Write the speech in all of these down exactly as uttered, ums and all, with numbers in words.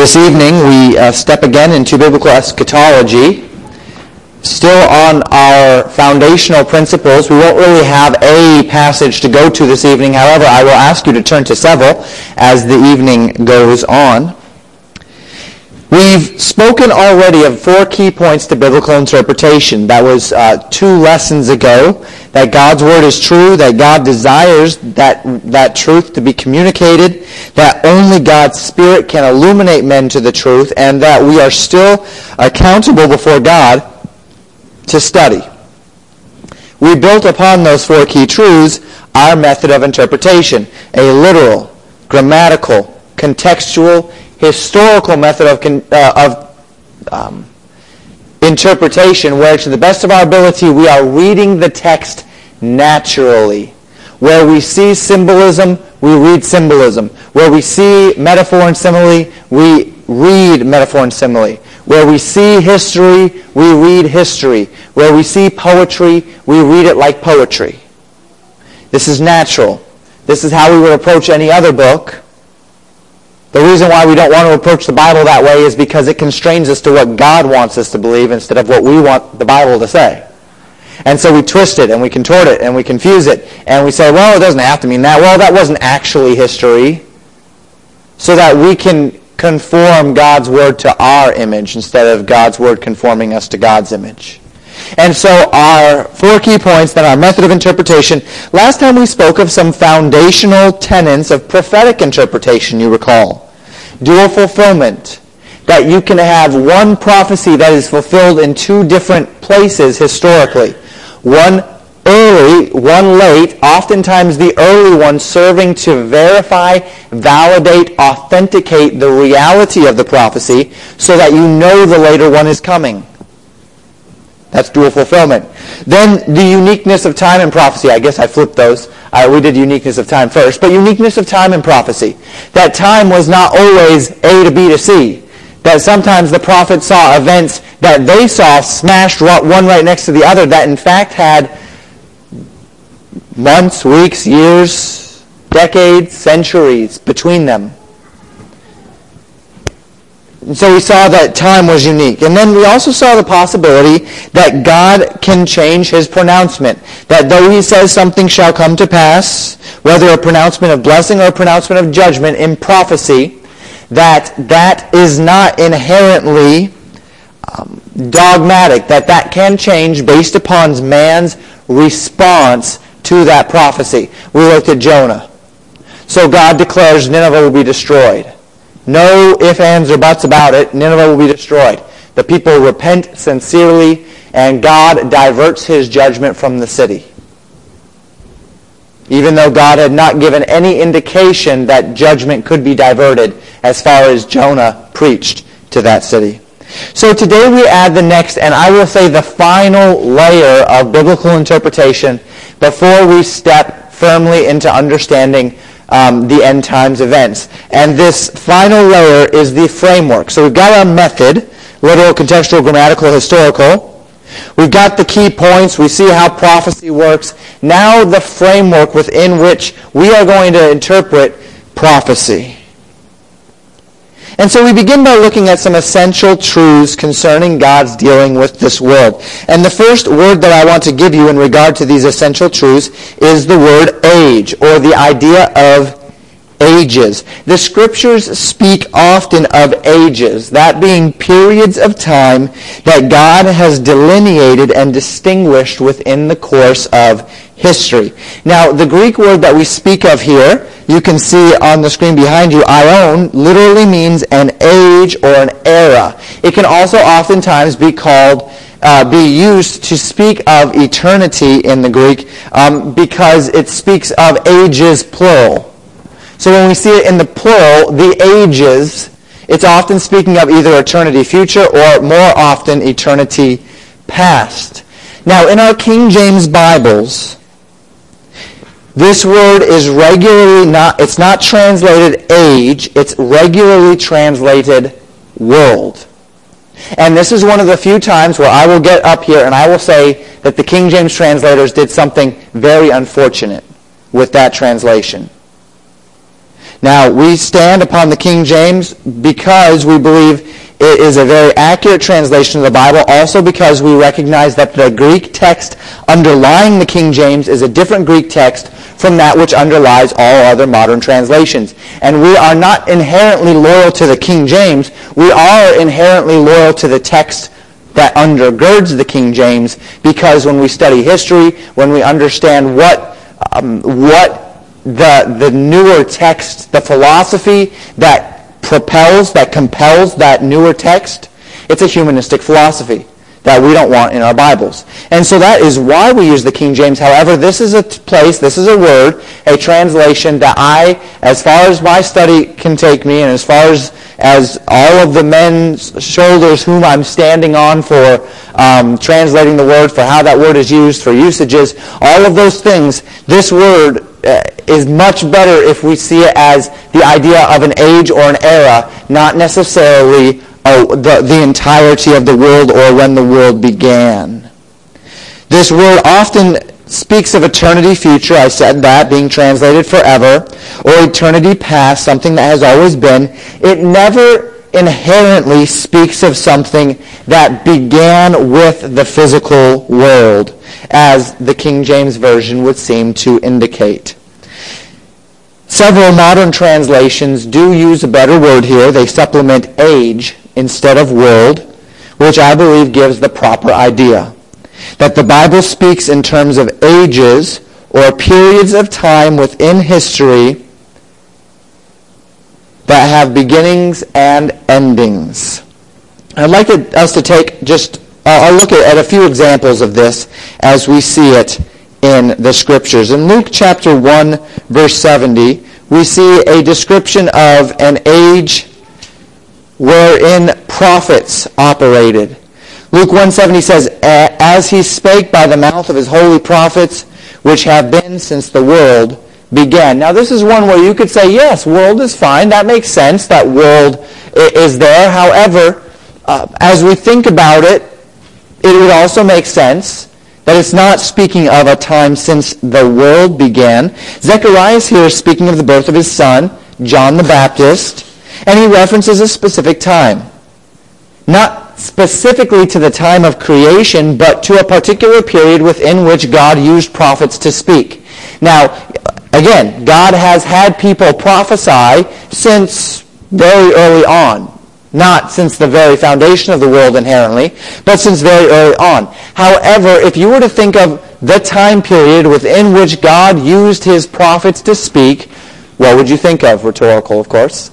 This evening we uh, step again into biblical eschatology. Still on our foundational principles. We won't really have a passage to go to this evening. However, I will ask you to turn to several as the evening goes on. We've spoken already of four key points to biblical interpretation. That was uh, two lessons ago. That God's Word is true, that God desires that, that truth to be communicated, that only God's Spirit can illuminate men to the truth, and that we are still accountable before God to study. We built upon those four key truths our method of interpretation, a literal, grammatical, contextual, historical method of, uh, of um, interpretation, where to the best of our ability we are reading the text naturally. Where we see symbolism, we read symbolism. Where we see metaphor and simile, we read metaphor and simile. Where we see history, we read history. Where we see poetry, we read it like poetry. This is natural. This is how we would approach any other book. The reason why we don't want to approach the Bible that way is because it constrains us to what God wants us to believe instead of what we want the Bible to say. And so we twist it and we contort it and we confuse it and we say, well, it doesn't have to mean that. Well, that wasn't actually history. So that we can conform God's Word to our image instead of God's Word conforming us to God's image. And so our four key points, then our method of interpretation. Last time we spoke of some foundational tenets of prophetic interpretation, you recall. Dual fulfillment. That you can have one prophecy that is fulfilled in two different places historically. One early, one late, oftentimes the early one serving to verify, validate, authenticate the reality of the prophecy so that you know the later one is coming. That's dual fulfillment. Then the uniqueness of time and prophecy. I guess I flipped those. Uh, we did uniqueness of time first. But uniqueness of time and prophecy. That time was not always A to B to C. That sometimes the prophets saw events that they saw smashed one right next to the other that in fact had months, weeks, years, decades, centuries between them. And so we saw that time was unique. And then we also saw the possibility that God can change his pronouncement. That though he says something shall come to pass, whether a pronouncement of blessing or a pronouncement of judgment in prophecy, that that is not inherently um, dogmatic. That that can change based upon man's response to that prophecy. We looked at Jonah. So God declares Nineveh will be destroyed. No ifs, ands, or buts about it. Nineveh will be destroyed. The people repent sincerely, and God diverts his judgment from the city. Even though God had not given any indication that judgment could be diverted as far as Jonah preached to that city. So today we add the next, and I will say the final layer of biblical interpretation before we step firmly into understanding Um, the end times events. And this final layer is the framework. So we've got our method, literal, contextual, grammatical, historical. We've got the key points. We see how prophecy works. Now the framework within which we are going to interpret prophecy. And so we begin by looking at some essential truths concerning God's dealing with this world. And the first word that I want to give you in regard to these essential truths is the word age, or the idea of ages. The Scriptures speak often of ages, that being periods of time that God has delineated and distinguished within the course of history. Now, the Greek word that we speak of here, you can see on the screen behind you, aion, literally means an age or an era. It can also oftentimes be called, uh, be used to speak of eternity in the Greek um, because it speaks of ages plural. So when we see it in the plural, the ages, it's often speaking of either eternity future or more often eternity past. Now, in our King James Bibles, this word is regularly not, it's not translated age, it's regularly translated world. And this is one of the few times where I will get up here and I will say that the King James translators did something very unfortunate with that translation. Now, we stand upon the King James because we believe it is a very accurate translation of the Bible, also because we recognize that the Greek text underlying the King James is a different Greek text from that which underlies all other modern translations. And we are not inherently loyal to the King James. We are inherently loyal to the text that undergirds the King James, because when we study history, when we understand what um, what the the newer text, the philosophy that propels, that compels that newer text, it's a humanistic philosophy that we don't want in our Bibles. And so that is why we use the King James. However, this is a place, this is a word, a translation that I, as far as my study can take me, and as far as, as all of the men's shoulders whom I'm standing on for um, translating the word, for how that word is used, for usages, all of those things, this word uh, is much better if we see it as the idea of an age or an era, not necessarily Oh, the, the entirety of the world or when the world began. This word often speaks of eternity future, I said that, being translated forever, or eternity past, something that has always been. It never inherently speaks of something that began with the physical world, as the King James Version would seem to indicate. Several modern translations do use a better word here. They supplement age instead of world, which I believe gives the proper idea. That the Bible speaks in terms of ages or periods of time within history that have beginnings and endings. I'd like us to take just, I'll look at a few examples of this as we see it in the Scriptures. In Luke chapter one, verse seventy, we see a description of an age wherein prophets operated. Luke one seventy says, "As he spake by the mouth of his holy prophets, which have been since the world began." Now this is one where you could say, yes, world is fine. That makes sense. That world is there. However, uh, as we think about it, it would also make sense that it's not speaking of a time since the world began. Zechariah here is speaking of the birth of his son, John the Baptist, and he references a specific time. Not specifically to the time of creation, but to a particular period within which God used prophets to speak. Now, again, God has had people prophesy since very early on. Not since the very foundation of the world inherently, but since very early on. However, if you were to think of the time period within which God used his prophets to speak, what would you think of? Rhetorical, of course.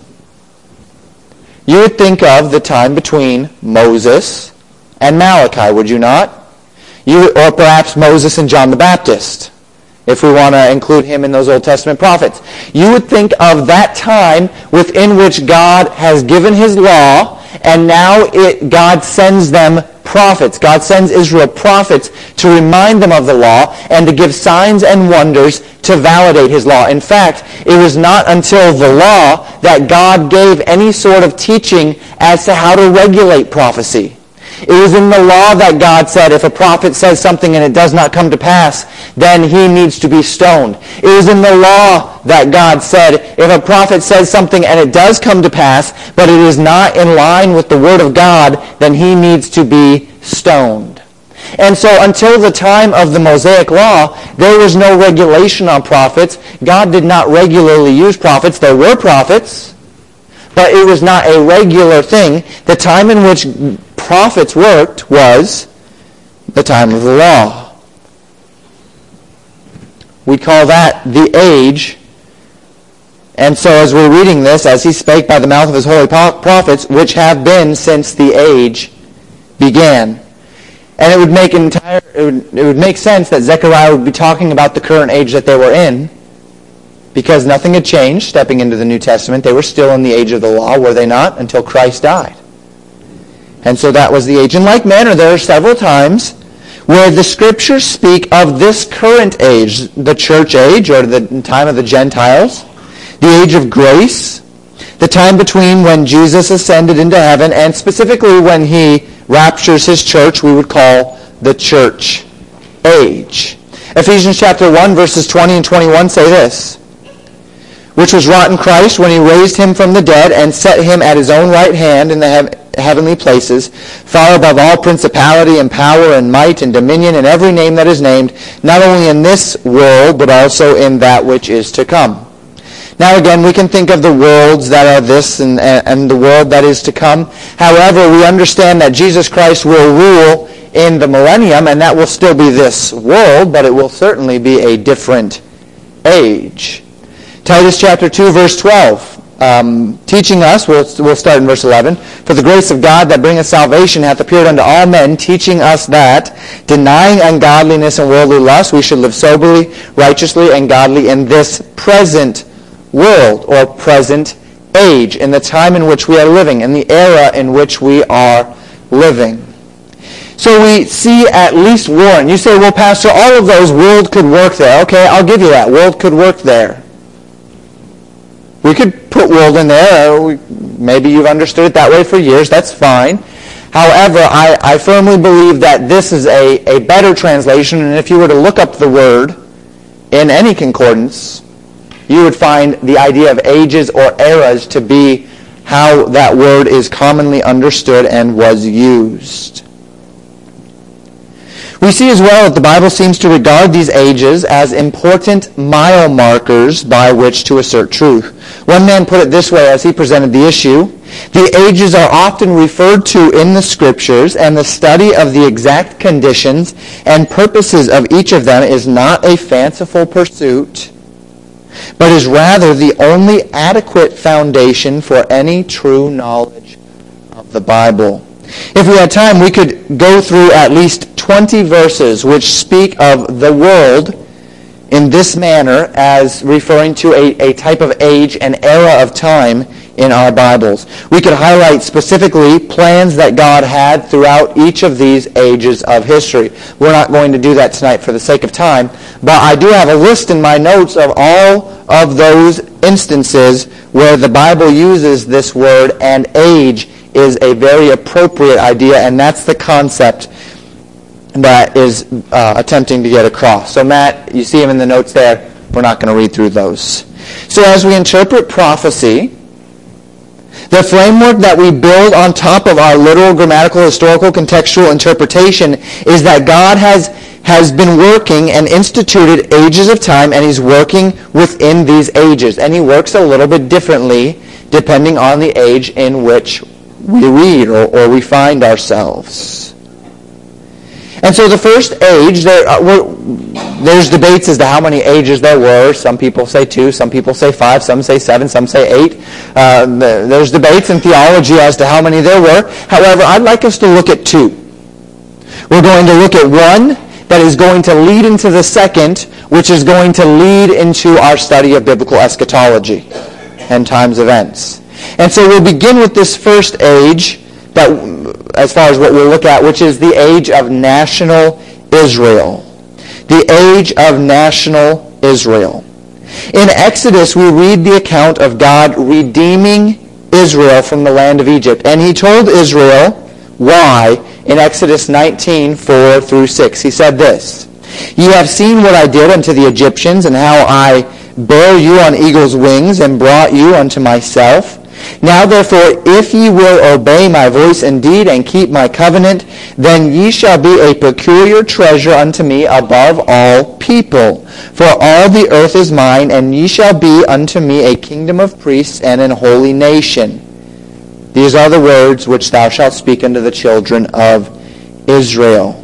You would think of the time between Moses and Malachi, would you not? You, or perhaps Moses and John the Baptist, if we want to include him in those Old Testament prophets. You would think of that time within which God has given his law, and now it, God sends them prophets. God sends Israel prophets to remind them of the law and to give signs and wonders to validate his law. In fact, it was not until the law that God gave any sort of teaching as to how to regulate prophecy. It was in the law that God said if a prophet says something and it does not come to pass, then he needs to be stoned. It was in the law that God said if a prophet says something and it does come to pass, but it is not in line with the word of God, then he needs to be stoned. And so until the time of the Mosaic Law, there was no regulation on prophets. God did not regularly use prophets. There were prophets, but it was not a regular thing. The time in which prophets worked was the time of the law. We call that the age. And so as we're reading this, as he spake by the mouth of his holy prophets, which have been since the age began. And it would make entire it would, it would make sense that Zechariah would be talking about the current age that they were in, because nothing had changed stepping into the New Testament. They were still in the age of the law, were they not, until Christ died. And so that was the age. In like manner, there are several times where the Scriptures speak of this current age, the church age, or the time of the Gentiles, the age of grace, the time between when Jesus ascended into heaven, and specifically when he raptures his church, we would call the church age. Ephesians chapter one, verses twenty and twenty-one say this: which was wrought in Christ when he raised him from the dead and set him at his own right hand in the heav- heavenly places, far above all principality and power and might and dominion and every name that is named, not only in this world, but also in that which is to come. Now again, we can think of the worlds that are this and, and the world that is to come. However, we understand that Jesus Christ will rule in the millennium, and that will still be this world, but it will certainly be a different age. Titus chapter two, verse twelve, um, teaching us, we'll, we'll start in verse eleven, for the grace of God that bringeth salvation hath appeared unto all men, teaching us that, denying ungodliness and worldly lust, we should live soberly, righteously, and godly in this present world, or present age, in the time in which we are living, in the era in which we are living. So we see at least one. You say, well, Pastor, all of those, world could work there. Okay, I'll give you that. World could work there. We could put world in there. Maybe you've understood it that way for years. That's fine. However, I, I firmly believe that this is a, a better translation, and if you were to look up the word in any concordance, you would find the idea of ages or eras to be how that word is commonly understood and was used. We see as well that the Bible seems to regard these ages as important mile markers by which to assert truth. One man put it this way as he presented the issue: the ages are often referred to in the Scriptures, and the study of the exact conditions and purposes of each of them is not a fanciful pursuit, but is rather the only adequate foundation for any true knowledge of the Bible. If we had time, we could go through at least twenty verses which speak of the world in this manner as referring to a, a type of age and era of time in our Bibles. We could highlight specifically plans that God had throughout each of these ages of history. We're not going to do that tonight for the sake of time, but I do have a list in my notes of all of those instances where the Bible uses this word, and age is a very appropriate idea, and that's the concept that is uh, attempting to get across. So Matt, you see him in the notes there. We're not going to read through those. So as we interpret prophecy, the framework that we build on top of our literal, grammatical, historical, contextual interpretation is that God has, has been working and instituted ages of time, and he's working within these ages. And he works a little bit differently depending on the age in which we read or, or we find ourselves. And so the first age, there, uh, there's debates as to how many ages there were. Some people say two, some people say five, some say seven, some say eight. Uh, there's debates in theology as to how many there were. However, I'd like us to look at two. We're going to look at one that is going to lead into the second, which is going to lead into our study of biblical eschatology and times events. And so we'll begin with this first age, that, as far as what we'll look at, which is the age of national Israel. The age of national Israel. In Exodus, we read the account of God redeeming Israel from the land of Egypt. And he told Israel why in Exodus nineteen, four through six. He said this: "Ye have seen what I did unto the Egyptians, and how I bare you on eagle's wings, and brought you unto myself. Now therefore, if ye will obey my voice indeed, and keep my covenant, then ye shall be a peculiar treasure unto me above all people. For all the earth is mine, and ye shall be unto me a kingdom of priests and an holy nation. These are the words which thou shalt speak unto the children of Israel."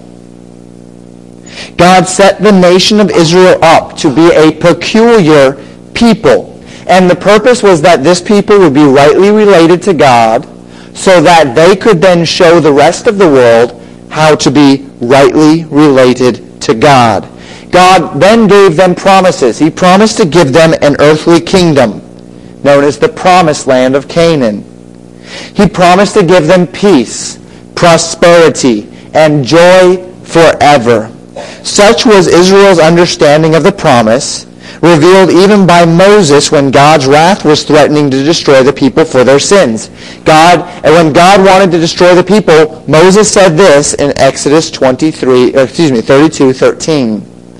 God set the nation of Israel up to be a peculiar people. And the purpose was that this people would be rightly related to God, so that they could then show the rest of the world how to be rightly related to God. God then gave them promises. He promised to give them an earthly kingdom, known as the promised land of Canaan. He promised to give them peace, prosperity, and joy forever. Such was Israel's understanding of the promise, revealed even by Moses when God's wrath was threatening to destroy the people for their sins. God, and when God wanted to destroy the people, Moses said this in Exodus twenty-three, or excuse me, thirty-two thirteen.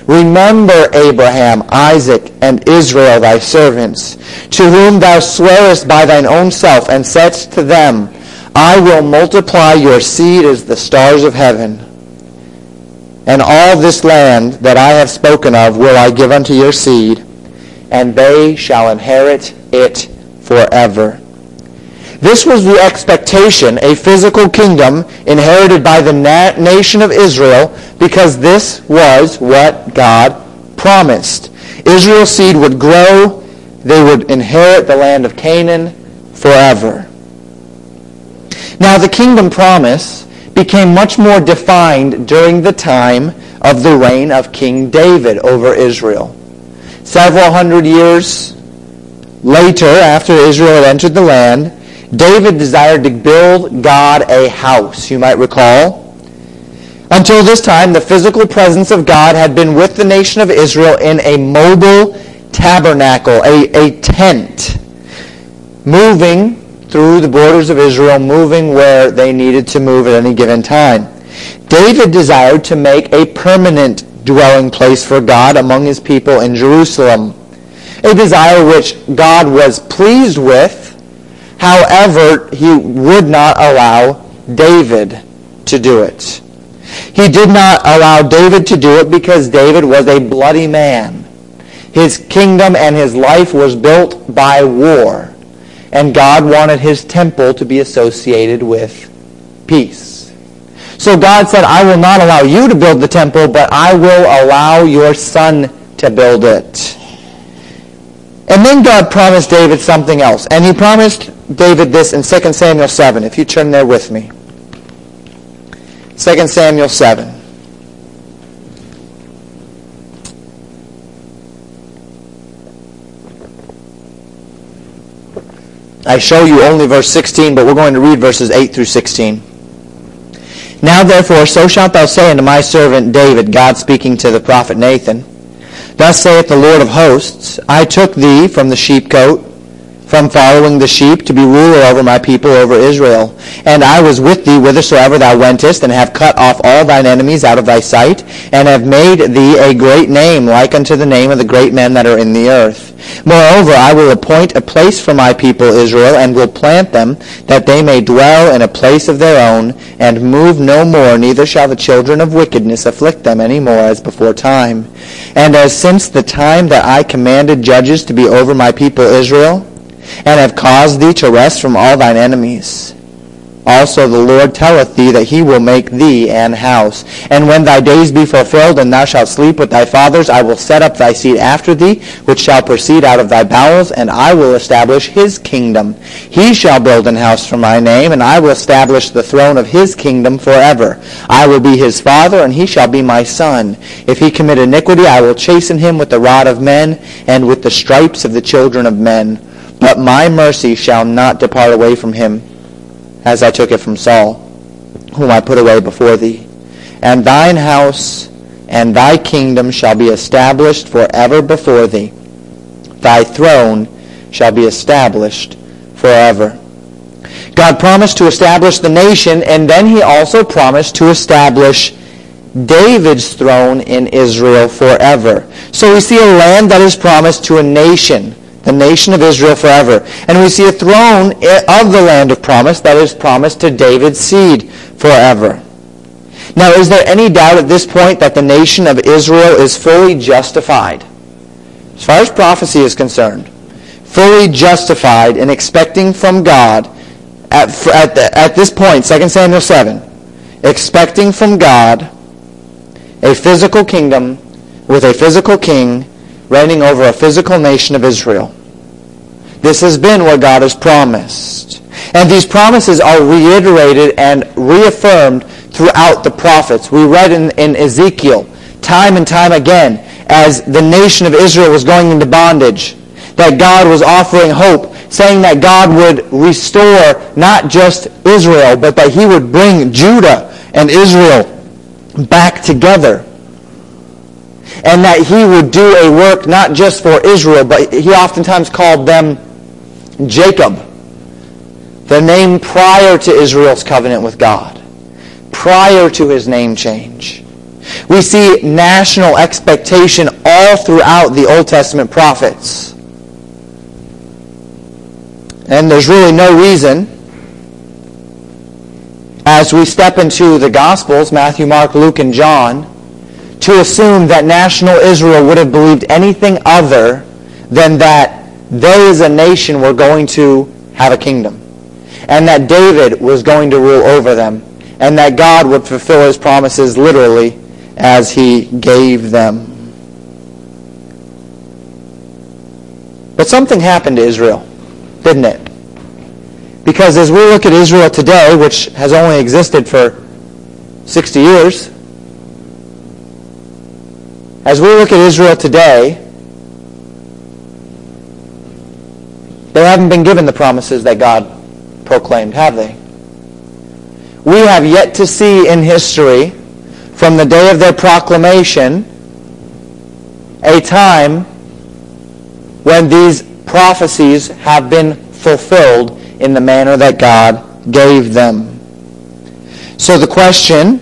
Remember Abraham, Isaac, and Israel thy servants, to whom thou swarest by thine own self, and saidst to them, I will multiply your seed as the stars of heaven. And all this land that I have spoken of will I give unto your seed, and they shall inherit it forever. This was the expectation, a physical kingdom inherited by the na- nation of Israel, because this was what God promised. Israel's seed would grow, they would inherit the land of Canaan forever. Now the kingdom promise became much more defined during the time of the reign of King David over Israel. Several hundred years later, after Israel had entered the land, David desired to build God a house, you might recall. Until this time, the physical presence of God had been with the nation of Israel in a mobile tabernacle, a, a tent, moving through the borders of Israel, moving where they needed to move at any given time. David desired to make a permanent dwelling place for God among his people in Jerusalem, a desire which God was pleased with. However, he would not allow David to do it. He did not allow David to do it because David was a bloody man. His kingdom and his life was built by war, and God wanted his temple to be associated with peace. So God said, I will not allow you to build the temple, but I will allow your son to build it. And then God promised David something else. And he promised David this in Second Samuel seven. If you turn there with me. Second Samuel seven. I show you only verse sixteen, but we're going to read verses eight through sixteen. Now therefore, so shalt thou say unto my servant David, God speaking to the prophet Nathan, Thus saith the Lord of hosts, I took thee from the sheepcote, from following the sheep, to be ruler over my people, over Israel. And I was with thee whithersoever thou wentest, and have cut off all thine enemies out of thy sight, and have made thee a great name, like unto the name of the great men that are in the earth. Moreover, I will appoint a place for my people Israel, and will plant them, that they may dwell in a place of their own, and move no more, neither shall the children of wickedness afflict them any more as before time. And as since the time that I commanded judges to be over my people Israel, and have caused thee to rest from all thine enemies. Also the Lord telleth thee that he will make thee an house. And when thy days be fulfilled, and thou shalt sleep with thy fathers, I will set up thy seed after thee, which shall proceed out of thy bowels, and I will establish his kingdom. He shall build an house for my name, and I will establish the throne of his kingdom forever. I will be his father, and he shall be my son. If he commit iniquity, I will chasten him with the rod of men, and with the stripes of the children of men. But my mercy shall not depart away from him, as I took it from Saul, whom I put away before thee. And thine house and thy kingdom shall be established forever before thee. Thy throne shall be established forever. God promised to establish the nation, and then he also promised to establish David's throne in Israel forever. So we see a land that is promised to a nation, the nation of Israel forever. And we see a throne of the land of promise that is promised to David's seed forever. Now, is there any doubt at this point that the nation of Israel is fully justified? As far as prophecy is concerned, fully justified in expecting from God, at, at, the, at this point, Second Samuel seven, expecting from God a physical kingdom with a physical king reigning over a physical nation of Israel. This has been what God has promised. And these promises are reiterated and reaffirmed throughout the prophets. We read in, in Ezekiel time and time again, as the nation of Israel was going into bondage, that God was offering hope, saying that God would restore not just Israel, but that he would bring Judah and Israel back together. And that he would do a work not just for Israel, but he oftentimes called them Jacob, the name prior to Israel's covenant with God, prior to his name change. We see national expectation all throughout the Old Testament prophets. And there's really no reason, as we step into the Gospels, Matthew, Mark, Luke, and John, to assume that national Israel would have believed anything other than that they as a nation were going to have a kingdom, and that David was going to rule over them, and that God would fulfill his promises literally as he gave them. But something happened to Israel, didn't it? Because as we look at Israel today, which has only existed for sixty years, as we look at Israel today, they haven't been given the promises that God proclaimed, have they? We have yet to see in history, from the day of their proclamation, a time when these prophecies have been fulfilled in the manner that God gave them. So the question,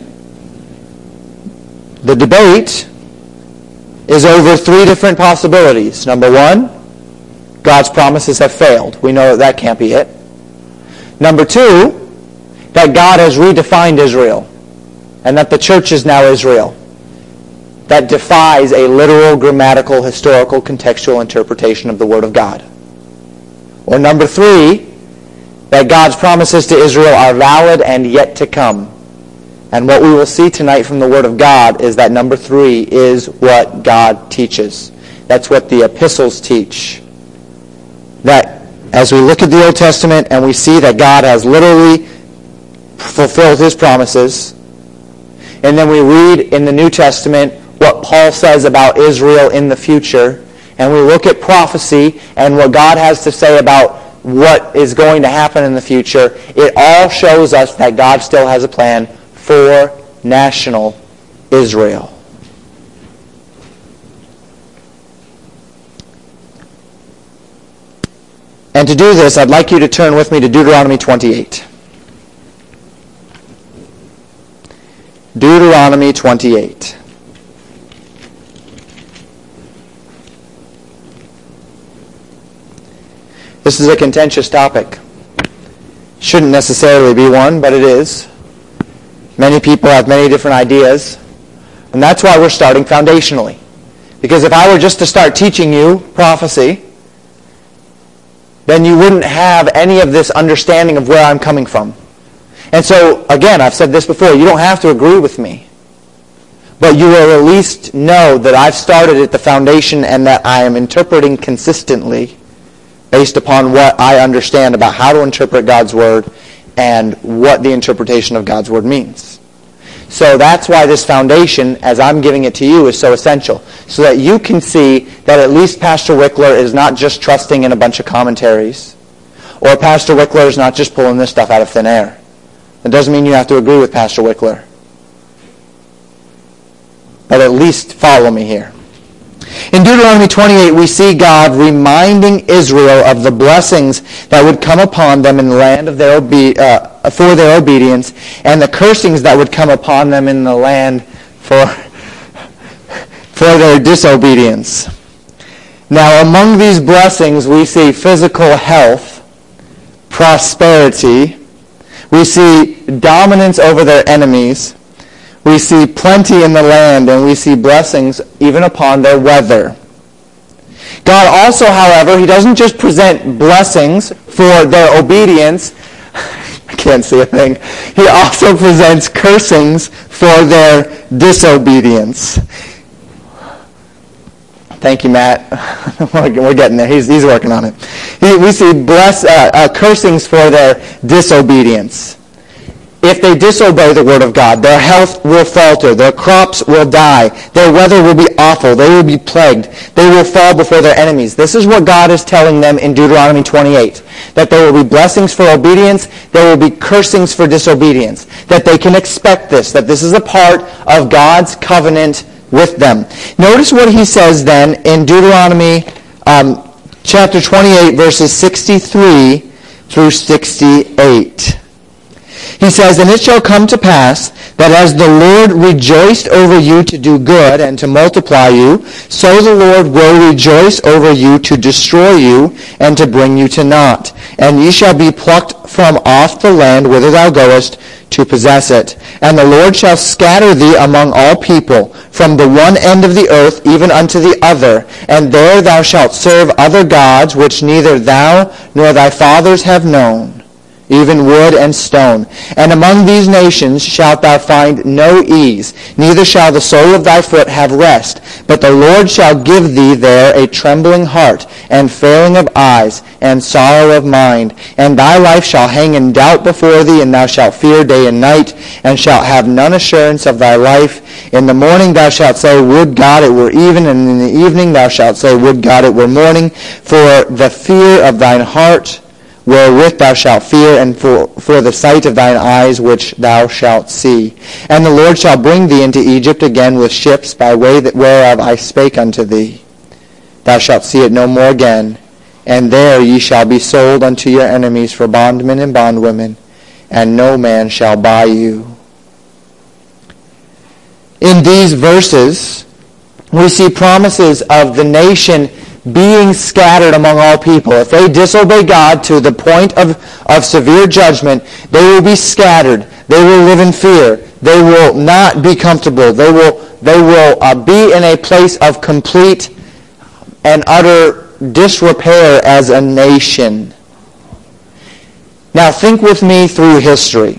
the debate, is over three different possibilities. Number one, God's promises have failed. We know that that can't be it. Number two, that God has redefined Israel, and that the church is now Israel. That defies a literal, grammatical, historical, contextual interpretation of the Word of God. Or number three, that God's promises to Israel are valid and yet to come. And what we will see tonight from the Word of God is that number three is what God teaches. That's what the epistles teach. That as we look at the Old Testament and we see that God has literally fulfilled his promises, and then we read in the New Testament what Paul says about Israel in the future, and we look at prophecy and what God has to say about what is going to happen in the future, it all shows us that God still has a plan for national Israel. And to do this, I'd like you to turn with me to Deuteronomy twenty-eight. Deuteronomy twenty-eight. This is a contentious topic. Shouldn't necessarily be one, but it is. Many people have many different ideas, and that's why we're starting foundationally. Because if I were just to start teaching you prophecy, then you wouldn't have any of this understanding of where I'm coming from. And so, again, I've said this before, you don't have to agree with me. But you will at least know that I've started at the foundation and that I am interpreting consistently based upon what I understand about how to interpret God's Word and what the interpretation of God's Word means. So that's why this foundation, as I'm giving it to you, is so essential. So that you can see that at least Pastor Wickler is not just trusting in a bunch of commentaries. Or Pastor Wickler is not just pulling this stuff out of thin air. That doesn't mean you have to agree with Pastor Wickler. But at least follow me here. In Deuteronomy twenty-eight, we see God reminding Israel of the blessings that would come upon them in the land of their obe- uh, for their obedience, and the cursings that would come upon them in the land for, for their disobedience. Now, among these blessings, we see physical health, prosperity, we see dominance over their enemies, we see plenty in the land, and we see blessings even upon their weather. God also, however, he doesn't just present blessings for their obedience. I can't see a thing. He also presents cursings for their disobedience. Thank you, Matt. We're getting there. He's, he's working on it. He, we see bless, uh, uh, cursings for their disobedience. If they disobey the Word of God, their health will falter, their crops will die, their weather will be awful, they will be plagued, they will fall before their enemies. This is what God is telling them in Deuteronomy twenty-eight, that there will be blessings for obedience, there will be cursings for disobedience, that they can expect this, that this is a part of God's covenant with them. Notice what he says then in Deuteronomy um, chapter twenty-eight, verses sixty-three through sixty-eight. He says, "And it shall come to pass that as the Lord rejoiced over you to do good and to multiply you, so the Lord will rejoice over you to destroy you and to bring you to naught. And ye shall be plucked from off the land whither thou goest to possess it. And the Lord shall scatter thee among all people, from the one end of the earth even unto the other. And there thou shalt serve other gods, which neither thou nor thy fathers have known, even wood and stone. And among these nations shalt thou find no ease, neither shall the sole of thy foot have rest. But the Lord shall give thee there a trembling heart, and failing of eyes, and sorrow of mind. And thy life shall hang in doubt before thee, and thou shalt fear day and night, and shalt have none assurance of thy life. In the morning thou shalt say, Would God it were even, and in the evening thou shalt say, Would God it were morning. For the fear of thine heart wherewith thou shalt fear, and for, for the sight of thine eyes which thou shalt see. And the Lord shall bring thee into Egypt again with ships, by way that whereof I spake unto thee. Thou shalt see it no more again, and there ye shall be sold unto your enemies for bondmen and bondwomen, and no man shall buy you." In these verses, we see promises of the nation being scattered among all people. If they disobey God to the point of, of severe judgment, they will be scattered. They will live in fear. They will not be comfortable. They will, they will uh, be in a place of complete and utter disrepair as a nation. Now think with me through history.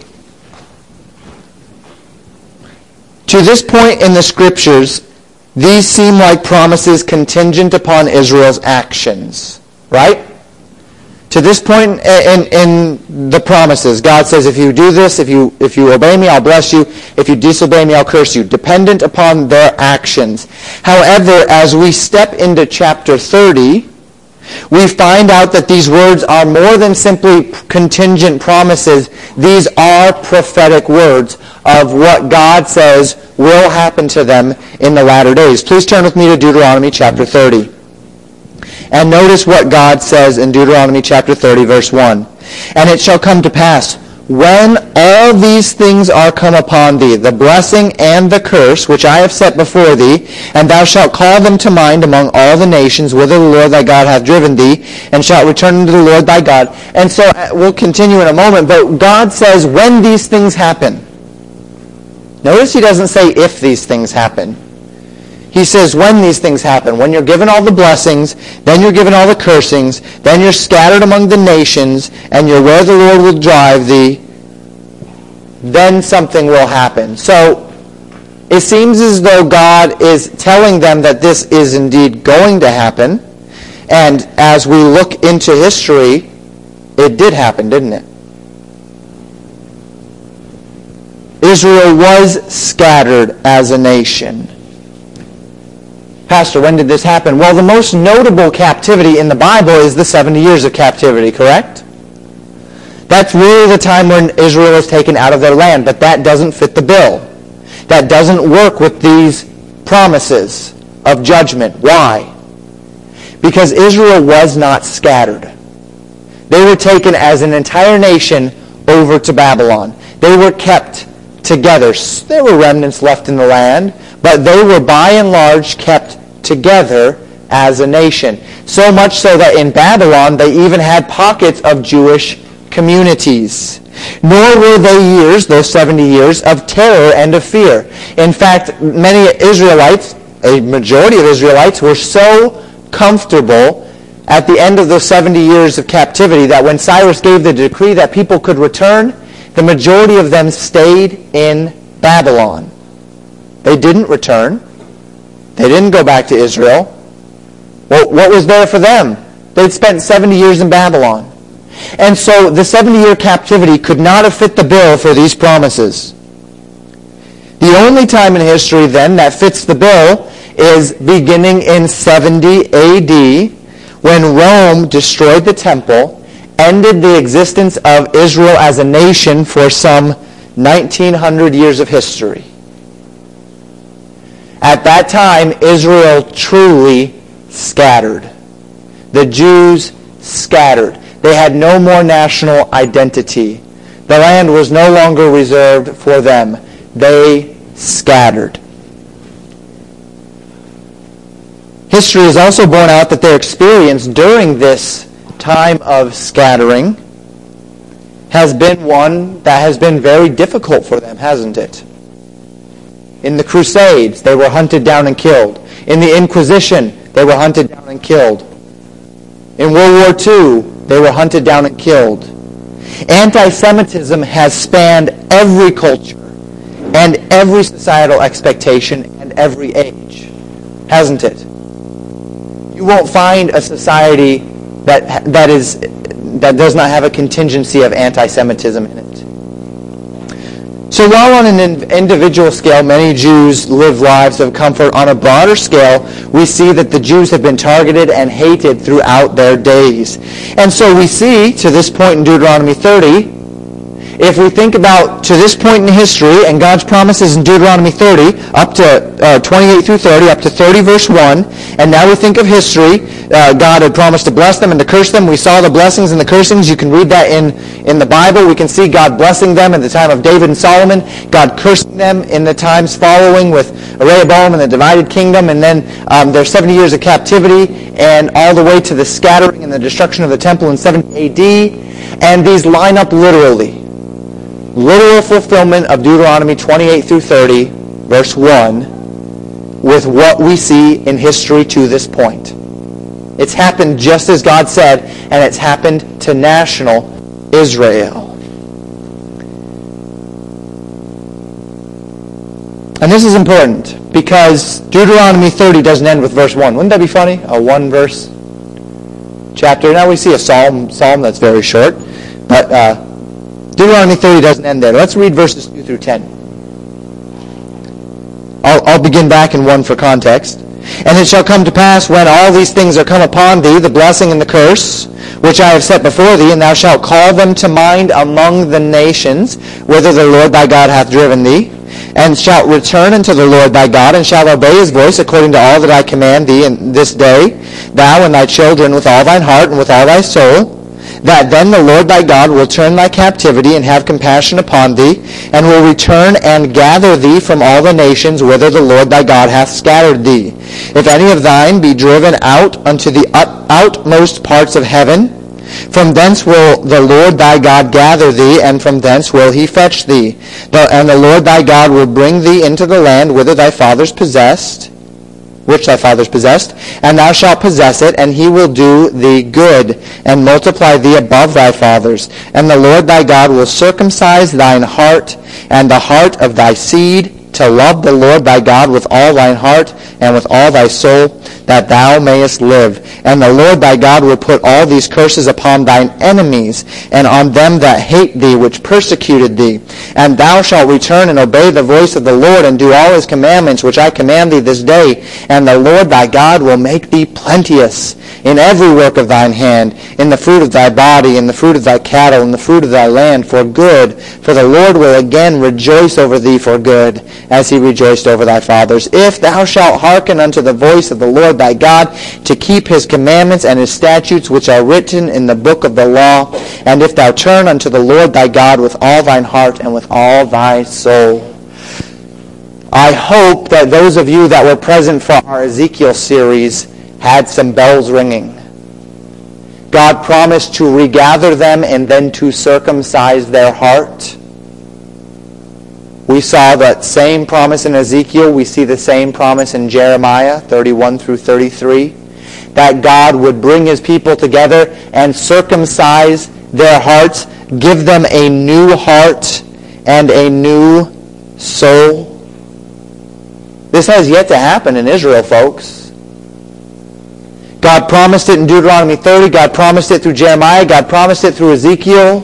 To this point in the Scriptures, these seem like promises contingent upon Israel's actions, right? To this point in, in the promises, God says, if you do this, if you, if you obey me, I'll bless you. If you disobey me, I'll curse you. Dependent upon their actions. However, as we step into chapter thirty, we find out that these words are more than simply contingent promises. These are prophetic words of what God says will happen to them in the latter days. Please turn with me to Deuteronomy chapter thirty. And notice what God says in Deuteronomy chapter thirty, verse one. "And it shall come to pass, when all these things are come upon thee, the blessing and the curse which I have set before thee, and thou shalt call them to mind among all the nations whither the Lord thy God hath driven thee, and shalt return unto the Lord thy God." And so we'll continue in a moment, but God says when these things happen. Notice he doesn't say if these things happen. He says when these things happen. When you're given all the blessings, then you're given all the cursings, then you're scattered among the nations, and you're where the Lord will drive thee, then something will happen. So it seems as though God is telling them that this is indeed going to happen. And as we look into history, it did happen, didn't it? Israel was scattered as a nation. Pastor, when did this happen? Well, the most notable captivity in the Bible is the seventy years of captivity, correct? That's really the time when Israel is taken out of their land, but that doesn't fit the bill. That doesn't work with these promises of judgment. Why? Because Israel was not scattered. They were taken as an entire nation over to Babylon. They were kept together. There were remnants left in the land, but they were by and large kept together as a nation. So much so that in Babylon they even had pockets of Jewish communities. Nor were they years, those seventy years, of terror and of fear. In fact, many Israelites, a majority of Israelites, were so comfortable at the end of those seventy years of captivity that when Cyrus gave the decree that people could return, the majority of them stayed in Babylon. They didn't return. They didn't go back to Israel. Well, what was there for them? They'd spent seventy years in Babylon. And so the seventy-year captivity could not have fit the bill for these promises. The only time in history then that fits the bill is beginning in seventy A D, when Rome destroyed the temple, ended the existence of Israel as a nation for some nineteen hundred years of history. At that time, Israel truly scattered. The Jews scattered. They had no more national identity. The land was no longer reserved for them. They scattered. History has also borne out that their experience during this time of scattering has been one that has been very difficult for them, hasn't it? In the Crusades, they were hunted down and killed. In the Inquisition, they were hunted down and killed. In World War Two, they were hunted down and killed. Anti-Semitism has spanned every culture and every societal expectation and every age, hasn't it? You won't find a society that that is that does not have a contingency of anti-Semitism in it. So while on an individual scale many Jews live lives of comfort, on a broader scale we see that the Jews have been targeted and hated throughout their days. And so we see, to this point in Deuteronomy thirty, if we think about to this point in history and God's promises in Deuteronomy thirty, up to uh, twenty-eight through thirty, up to thirty verse one, and now we think of history, uh, God had promised to bless them and to curse them. We saw the blessings and the cursings. You can read that in, in the Bible. We can see God blessing them in the time of David and Solomon, God cursing them in the times following with Rehoboam and the divided kingdom, and then um, their seventy years of captivity, and all the way to the scattering and the destruction of the temple in seventy A D. And these line up literally. Literal fulfillment of Deuteronomy twenty-eight through thirty, verse one, with what we see in history to this point. It's happened just as God said, and it's happened to national Israel. And this is important because Deuteronomy thirty doesn't end with verse one. Wouldn't that be funny? A one-verse chapter. Now we see a psalm, psalm that's very short, but uh, Deuteronomy thirty doesn't end there. Let's read verses two through ten. I'll, I'll begin back in one for context. And it shall come to pass when all these things are come upon thee, the blessing and the curse, which I have set before thee, and thou shalt call them to mind among the nations, whither the Lord thy God hath driven thee, and shalt return unto the Lord thy God, and shalt obey his voice according to all that I command thee in this day, thou and thy children with all thine heart and with all thy soul, that then the Lord thy God will turn thy captivity and have compassion upon thee, and will return and gather thee from all the nations whither the Lord thy God hath scattered thee. If any of thine be driven out unto the ut- outmost parts of heaven, from thence will the Lord thy God gather thee, and from thence will he fetch thee. The, and the Lord thy God will bring thee into the land whither thy fathers possessed, which thy fathers possessed, and thou shalt possess it, and he will do thee good, and multiply thee above thy fathers. And the Lord thy God will circumcise thine heart, and the heart of thy seed, to love the Lord thy God with all thine heart, and with all thy soul, that thou mayest live. And the Lord thy God will put all these curses upon thine enemies, and on them that hate thee, which persecuted thee. And thou shalt return and obey the voice of the Lord, and do all his commandments, which I command thee this day. And the Lord thy God will make thee plenteous in every work of thine hand, in the fruit of thy body, in the fruit of thy cattle, in the fruit of thy land, for good. For the Lord will again rejoice over thee for good, as he rejoiced over thy fathers. If thou shalt hearken unto the voice of the Lord thy God, to keep his commandments and his statutes, which are written in the book of the law, and if thou turn unto the Lord thy God with all thine heart and with all thy soul. I hope that those of you that were present for our Ezekiel series had some bells ringing. God promised to regather them and then to circumcise their heart. We saw that same promise in Ezekiel. We see the same promise in Jeremiah thirty-one through thirty-three. That God would bring his people together and circumcise their hearts, give them a new heart and a new soul. This has yet to happen in Israel, folks. God promised it in Deuteronomy thirty. God promised it through Jeremiah. God promised it through Ezekiel.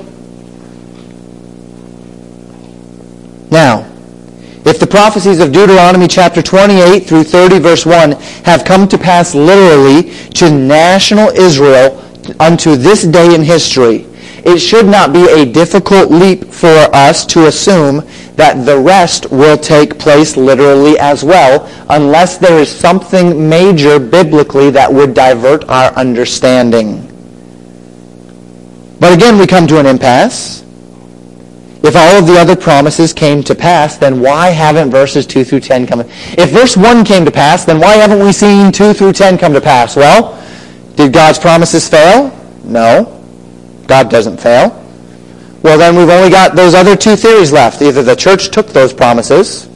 Now, if the prophecies of Deuteronomy chapter twenty-eight through thirty verse one have come to pass literally to national Israel unto this day in history, it should not be a difficult leap for us to assume that the rest will take place literally as well, unless there is something major biblically that would divert our understanding. But again, we come to an impasse. If all of the other promises came to pass, then why haven't verses two through ten come? If verse one came to pass, then why haven't we seen two through ten come to pass? Well, did God's promises fail? No. God doesn't fail. Well, then we've only got those other two theories left. Either the church took those promises,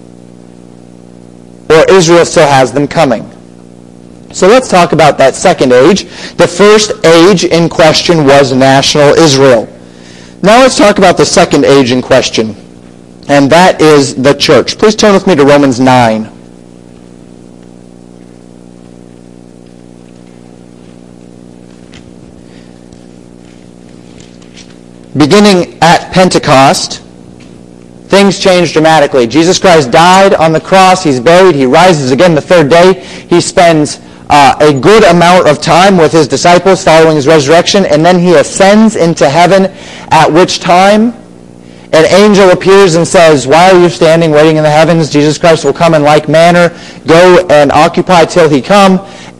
or Israel still has them coming. So let's talk about that second age. The first age in question was national Israel. Now let's talk about the second age in question, and that is the church. Please turn with me to Romans nine. Beginning at Pentecost, things changed dramatically. Jesus Christ died on the cross. He's buried. He rises again the third day. He spends uh, a good amount of time with his disciples following his resurrection, and then he ascends into heaven, at which time an angel appears and says, "Why are you standing waiting in the heavens? Jesus Christ will come in like manner. Go and occupy till he come."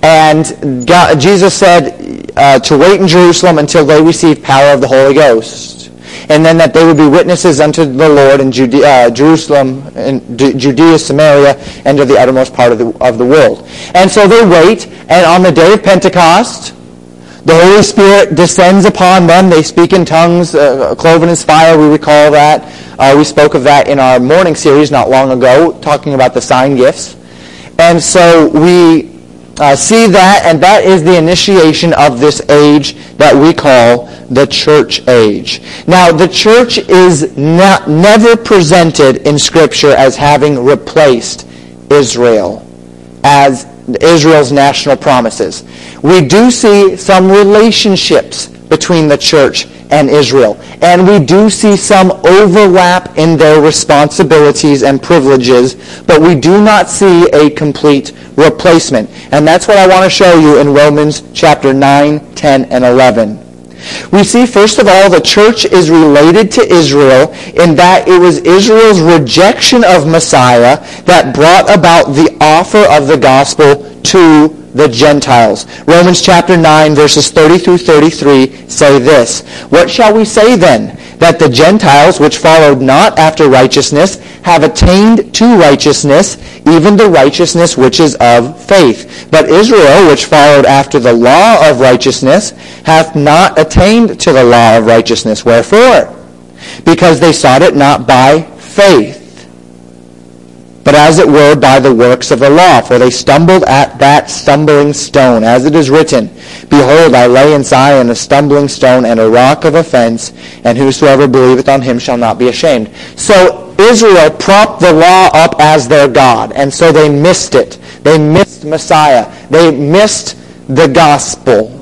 And God, Jesus said uh, to wait in Jerusalem until they receive power of the Holy Ghost. And then that they would be witnesses unto the Lord in Judea, uh, Jerusalem, in Judea, Samaria, and to the uttermost part of the, of the world. And so they wait, and on the day of Pentecost, the Holy Spirit descends upon them. They speak in tongues, uh, cloven as fire, we recall that. Uh, we spoke of that in our morning series not long ago, talking about the sign gifts. And so we uh, see that, and that is the initiation of this age that we call the church age. Now, the church is not, never presented in Scripture as having replaced Israel, as Israel's national promises. We do see some relationships between the church and Israel, and we do see some overlap in their responsibilities and privileges, but we do not see a complete replacement. And that's what I want to show you in Romans chapter nine, ten, and eleven. We see, first of all, the church is related to Israel in that it was Israel's rejection of Messiah that brought about the offer of the gospel to the Gentiles. Romans chapter nine, verses thirty through thirty-three say this: "What shall we say then? That the Gentiles, which followed not after righteousness, have attained to righteousness, even the righteousness which is of faith. But Israel, which followed after the law of righteousness, hath not attained to the law of righteousness. Wherefore? Because they sought it not by faith, but as it were by the works of the law. For they stumbled at that stumbling stone, as it is written, Behold, I lay in Zion a stumbling stone and a rock of offense, and whosoever believeth on him shall not be ashamed." So Israel propped the law up as their God, and so they missed it. They missed Messiah. They missed the gospel.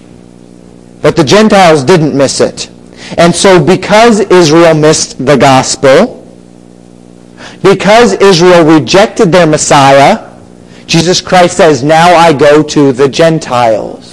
But the Gentiles didn't miss it. And so because Israel missed the gospel, because Israel rejected their Messiah, Jesus Christ says, "Now I go to the Gentiles."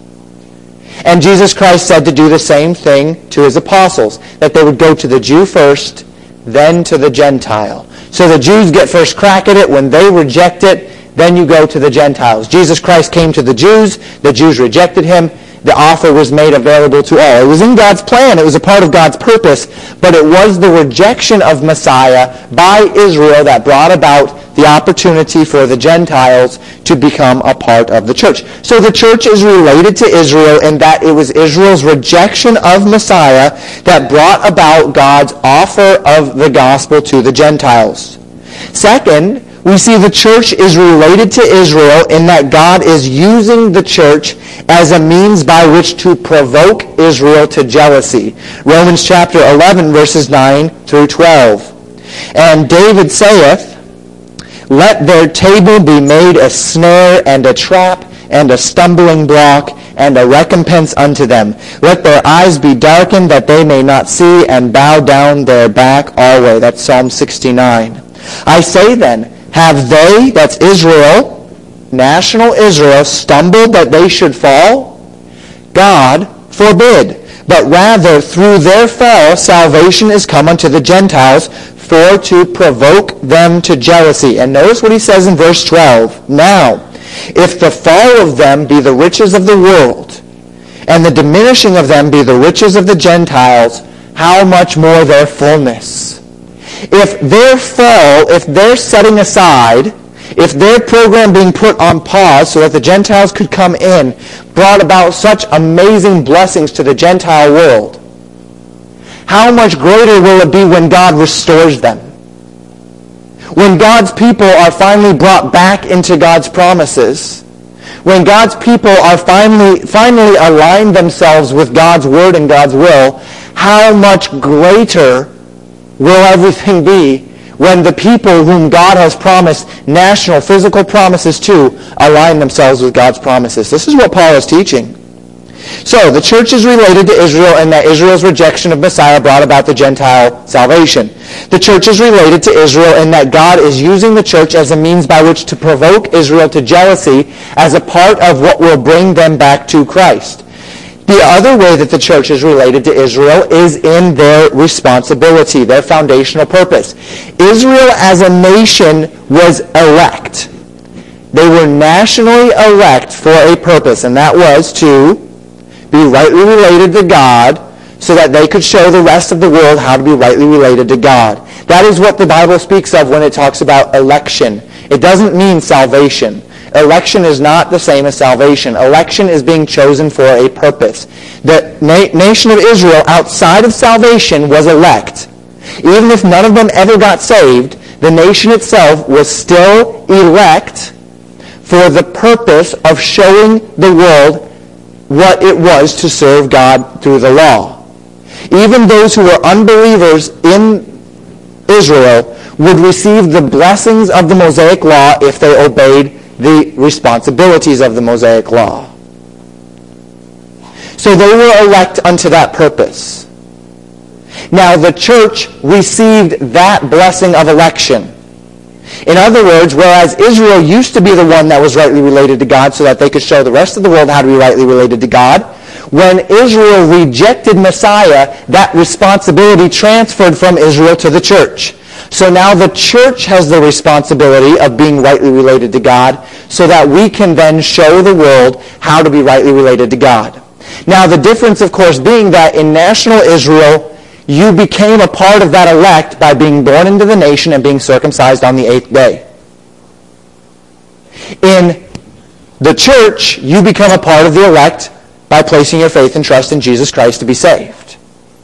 And Jesus Christ said to do the same thing to his apostles, that they would go to the Jew first, then to the Gentile. So the Jews get first crack at it. When they reject it, then you go to the Gentiles. Jesus Christ came to the Jews. The Jews rejected him. The offer was made available to all. It was in God's plan. It was a part of God's purpose. But it was the rejection of Messiah by Israel that brought about the opportunity for the Gentiles to become a part of the church. So the church is related to Israel in that it was Israel's rejection of Messiah that brought about God's offer of the gospel to the Gentiles. Second, we see the church is related to Israel in that God is using the church as a means by which to provoke Israel to jealousy. Romans chapter eleven, verses nine through twelve. "And David saith, Let their table be made a snare and a trap and a stumbling block and a recompense unto them. Let their eyes be darkened that they may not see, and bow down their back always." That's Psalm sixty-nine. "I say then, have they," that's Israel, national Israel, "stumbled that they should fall? God forbid. But rather through their fall salvation is come unto the Gentiles, for to provoke them to jealousy." And notice what he says in verse twelve. "Now, if the fall of them be the riches of the world, and the diminishing of them be the riches of the Gentiles, how much more their fullness. If their fall, if their setting aside, if their program being put on pause so that the Gentiles could come in, brought about such amazing blessings to the Gentile world, how much greater will it be when God restores them? When God's people are finally brought back into God's promises, when God's people are finally finally aligned themselves with God's word and God's will, how much greater will everything be when the people whom God has promised national physical promises to align themselves with God's promises. This is what Paul is teaching. So, the church is related to Israel in that Israel's rejection of Messiah brought about the Gentile salvation. The church is related to Israel in that God is using the church as a means by which to provoke Israel to jealousy as a part of what will bring them back to Christ. The other way that the church is related to Israel is in their responsibility, their foundational purpose. Israel as a nation was elect. They were nationally elect for a purpose, and that was to be rightly related to God so that they could show the rest of the world how to be rightly related to God. That is what the Bible speaks of when it talks about election. It doesn't mean salvation. Election is not the same as salvation. Election is being chosen for a purpose. The na- nation of Israel outside of salvation was elect. Even if none of them ever got saved, the nation itself was still elect for the purpose of showing the world what it was to serve God through the law. Even those who were unbelievers in Israel would receive the blessings of the Mosaic law if they obeyed the responsibilities of the Mosaic law. So they were elect unto that purpose. Now the church received that blessing of election. In other words, whereas Israel used to be the one that was rightly related to God so that they could show the rest of the world how to be rightly related to God, when Israel rejected Messiah, that responsibility transferred from Israel to the church. So now the church has the responsibility of being rightly related to God so that we can then show the world how to be rightly related to God. Now the difference, of course, being that in national Israel, you became a part of that elect by being born into the nation and being circumcised on the eighth day. In the church, you become a part of the elect by placing your faith and trust in Jesus Christ to be saved.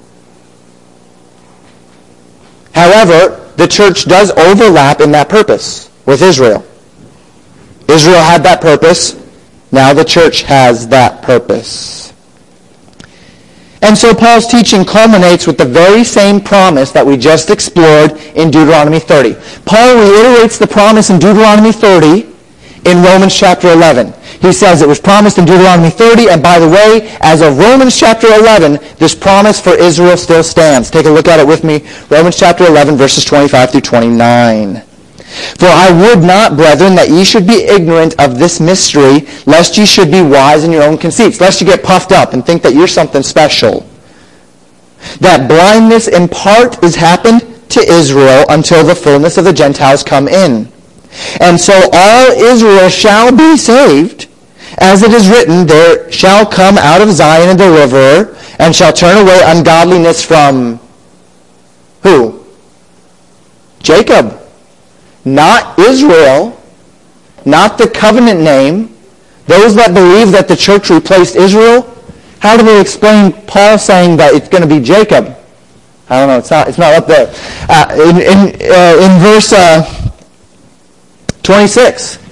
However, the church does overlap in that purpose with Israel. Israel had that purpose. Now the church has that purpose. And so Paul's teaching culminates with the very same promise that we just explored in Deuteronomy thirty. Paul reiterates the promise in Deuteronomy thirty in Romans chapter eleven. He says it was promised in Deuteronomy thirty, and by the way, as of Romans chapter eleven, this promise for Israel still stands. Take a look at it with me. Romans chapter eleven, verses twenty-five through twenty-nine. For I would not, brethren, that ye should be ignorant of this mystery, lest ye should be wise in your own conceits, lest you get puffed up and think that you're something special. That blindness in part is happened to Israel until the fullness of the Gentiles come in. And so all Israel shall be saved, as it is written, there shall come out of Zion a deliverer, and shall turn away ungodliness from who? Jacob. Not Israel, not the covenant name. Those that believe that the church replaced Israel, how do they explain Paul saying that it's going to be Jacob? I don't know, it's not, it's not up there. Uh, in in, uh, in verse uh, twenty-six,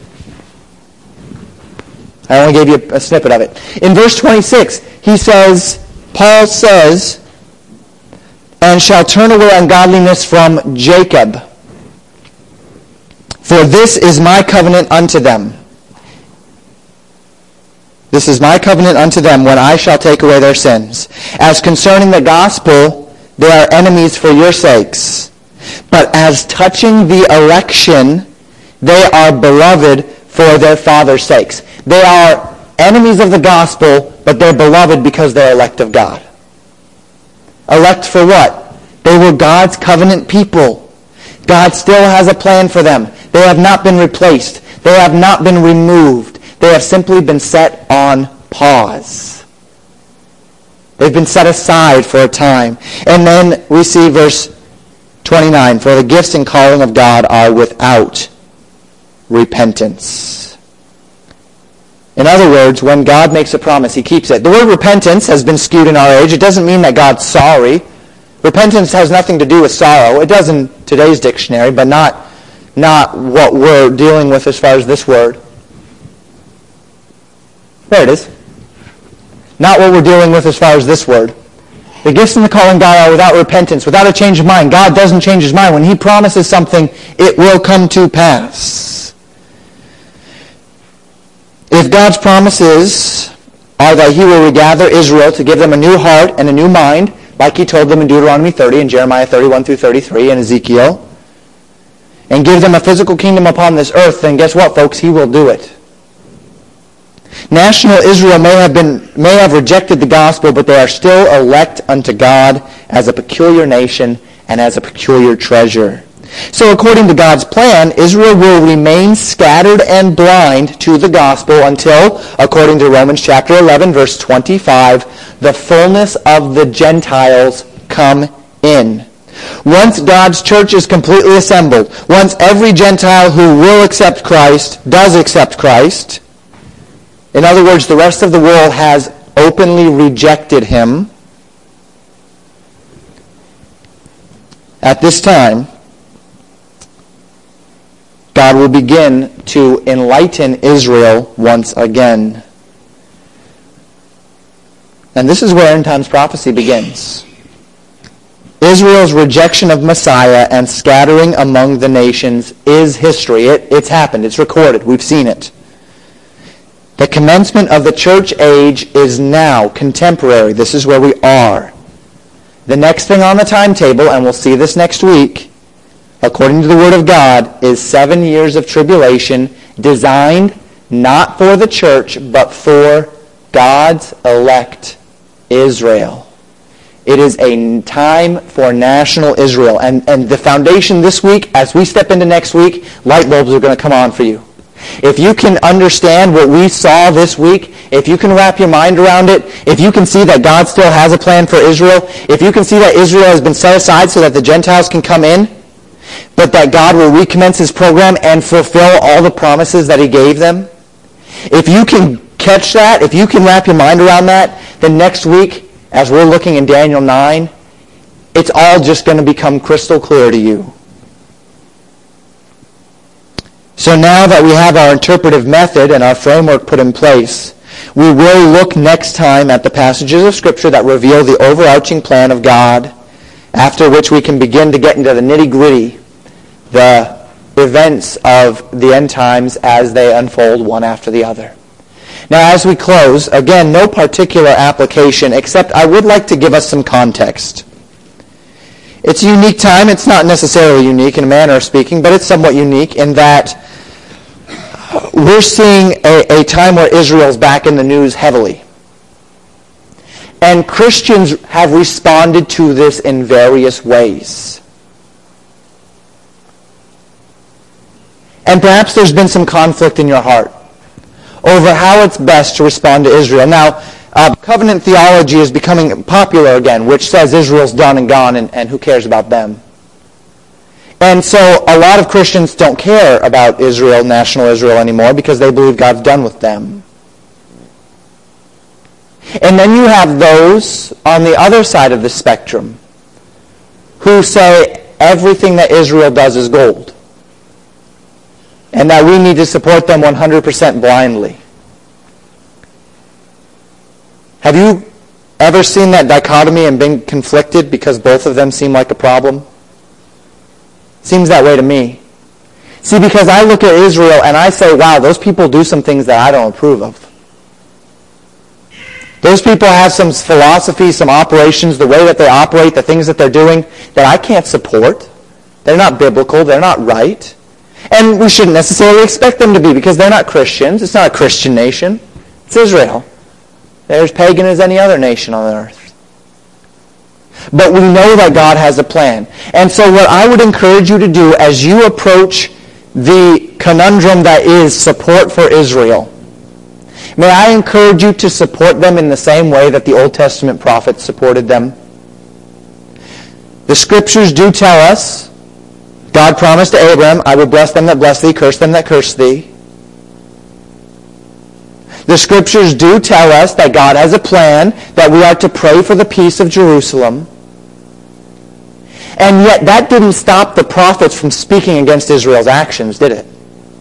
I only gave you a snippet of it. In verse twenty-six, he says, Paul says, and shall turn away ungodliness from Jacob. For this is my covenant unto them. This is my covenant unto them when I shall take away their sins. As concerning the gospel, they are enemies for your sakes. But as touching the election, they are beloved for their father's sakes. They are enemies of the gospel, but they're beloved because they're elect of God. Elect for what? They were God's covenant people. God still has a plan for them. They have not been replaced. They have not been removed. They have simply been set on pause. They've been set aside for a time. And then we see verse twenty-nine, for the gifts and calling of God are without repentance. In other words, when God makes a promise, he keeps it. The word repentance has been skewed in our age. It doesn't mean that God's sorry. Repentance has nothing to do with sorrow. It does in today's dictionary, but not, not what we're dealing with as far as this word. There it is. Not what we're dealing with as far as this word. The gifts and the calling of God are without repentance, without a change of mind. God doesn't change his mind. When he promises something, it will come to pass. If God's promises are that he will regather Israel to give them a new heart and a new mind, like he told them in Deuteronomy thirty and Jeremiah thirty-one through thirty-three and Ezekiel, and give them a physical kingdom upon this earth, then guess what, folks? He will do it. National Israel may have been may have rejected the gospel, but they are still elect unto God as a peculiar nation and as a peculiar treasure. So according to God's plan, Israel will remain scattered and blind to the gospel until, according to Romans chapter eleven, verse twenty-five, the fullness of the Gentiles come in. Once God's church is completely assembled, once every Gentile who will accept Christ does accept Christ, in other words, the rest of the world has openly rejected him, at this time, God will begin to enlighten Israel once again. And this is where end times prophecy begins. Israel's rejection of Messiah and scattering among the nations is history. It, it's happened. It's recorded. We've seen it. The commencement of the church age is now contemporary. This is where we are. The next thing on the timetable, and we'll see this next week, according to the Word of God, is seven years of tribulation designed not for the church, but for God's elect Israel. It is a time for national Israel. And, and the foundation this week, as we step into next week, light bulbs are going to come on for you. If you can understand what we saw this week, if you can wrap your mind around it, if you can see that God still has a plan for Israel, if you can see that Israel has been set aside so that the Gentiles can come in, but that God will recommence his program and fulfill all the promises that he gave them, if you can catch that, if you can wrap your mind around that, then next week, as we're looking in Daniel nine, it's all just going to become crystal clear to you. So now that we have our interpretive method and our framework put in place, we will look next time at the passages of Scripture that reveal the overarching plan of God, after which we can begin to get into the nitty-gritty, the events of the end times as they unfold one after the other. Now, as we close, again, no particular application, except I would like to give us some context. It's a unique time. It's not necessarily unique in a manner of speaking, but it's somewhat unique in that we're seeing a, a time where Israel's back in the news heavily. And Christians have responded to this in various ways. And perhaps there's been some conflict in your heart over how it's best to respond to Israel. Now, uh, covenant theology is becoming popular again, which says Israel's done and gone, and, and who cares about them? And so a lot of Christians don't care about Israel, national Israel anymore, because they believe God's done with them. And then you have those on the other side of the spectrum who say everything that Israel does is gold, and that we need to support them one hundred percent blindly. Have you ever seen that dichotomy and been conflicted because both of them seem like a problem? Seems that way to me. See, because I look at Israel and I say, wow, those people do some things that I don't approve of. Those people have some philosophy, some operations, the way that they operate, the things that they're doing that I can't support. They're not biblical. They're not right. And we shouldn't necessarily expect them to be, because they're not Christians. It's not a Christian nation. It's Israel. They're as pagan as any other nation on earth. But we know that God has a plan. And so what I would encourage you to do as you approach the conundrum that is support for Israel, May I encourage you to support them in the same way that the Old Testament prophets supported them? The Scriptures do tell us, God promised to Abraham, I will bless them that bless thee, curse them that curse thee. The Scriptures do tell us that God has a plan, that we are to pray for the peace of Jerusalem. And yet that didn't stop the prophets from speaking against Israel's actions, did it?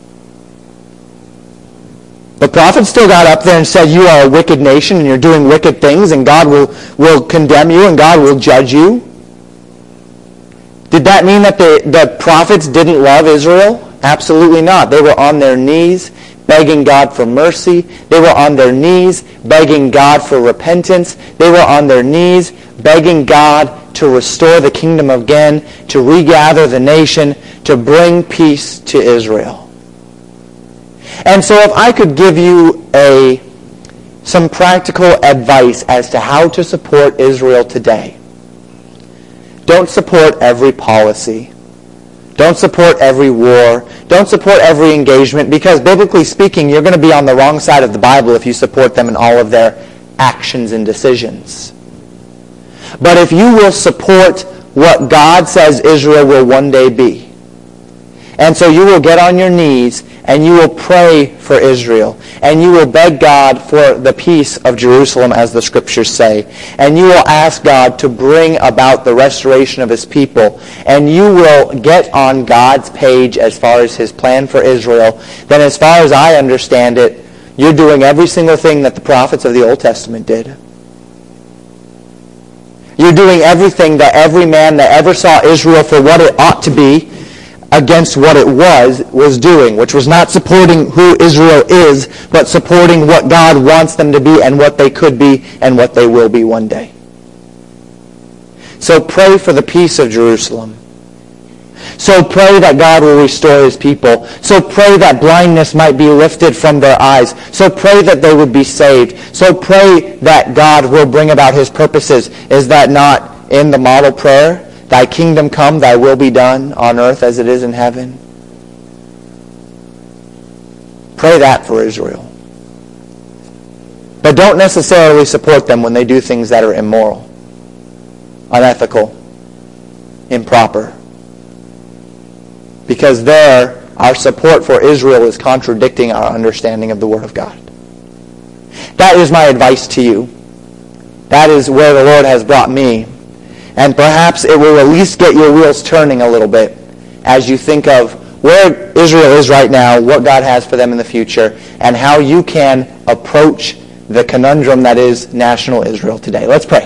The prophets still got up there and said, you are a wicked nation and you're doing wicked things and God will, will condemn you and God will judge you. Did that mean that the, the prophets didn't love Israel? Absolutely not. They were on their knees begging God for mercy. They were on their knees begging God for repentance. They were on their knees begging God to restore the kingdom again, to regather the nation, to bring peace to Israel. And so if I could give you a some practical advice as to how to support Israel today. Don't support every policy. Don't support every war. Don't support every engagement, because biblically speaking, you're going to be on the wrong side of the Bible if you support them in all of their actions and decisions. But if you will support what God says Israel will one day be, and so you will get on your knees and you will pray for Israel, and you will beg God for the peace of Jerusalem, as the Scriptures say, and you will ask God to bring about the restoration of His people, and you will get on God's page as far as His plan for Israel, then as far as I understand it, you're doing every single thing that the prophets of the Old Testament did. You're doing everything that every man that ever saw Israel for what it ought to be against what it was, was doing, which was not supporting who Israel is, but supporting what God wants them to be and what they could be and what they will be one day. So pray for the peace of Jerusalem. So pray that God will restore His people. So pray that blindness might be lifted from their eyes. So pray that they would be saved. So pray that God will bring about His purposes. Is that not in the model prayer? Thy kingdom come, thy will be done on earth as it is in heaven. Pray that for Israel. But don't necessarily support them when they do things that are immoral, unethical, improper. Because there, our support for Israel is contradicting our understanding of the Word of God. That is my advice to you. That is where the Lord has brought me. And perhaps it will at least get your wheels turning a little bit as you think of where Israel is right now, what God has for them in the future, and how you can approach the conundrum that is national Israel today. Let's pray.